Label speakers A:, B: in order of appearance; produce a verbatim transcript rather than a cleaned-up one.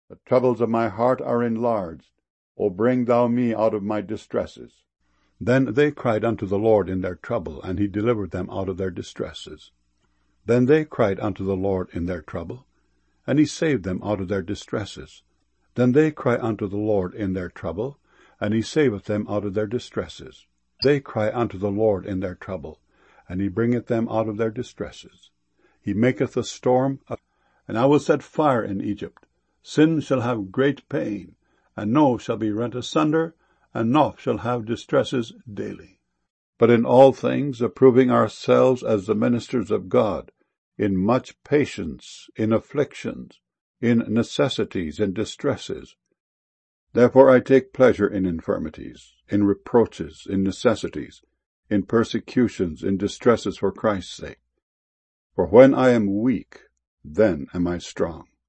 A: The troubles of my heart are enlarged. O bring thou me out of my distresses. Then they cried unto the Lord in their trouble, and he delivered them out of their distresses. Then they cried unto the Lord in their trouble, and he saved them out of their distresses. Then they cry unto the Lord in their trouble, and he saveth them out of their distresses. They cry unto the Lord in their trouble, and he bringeth them out of their distresses. He maketh a storm, and I will set fire in Egypt. Sin shall have great pain, and No shall be rent asunder, and Noph shall have distresses daily. But in all things approving ourselves as the ministers of God, in much patience, in afflictions, in necessities and distresses. Therefore I take pleasure in infirmities, in reproaches, in necessities, in persecutions, in distresses for Christ's sake. For when I am weak, then am I strong.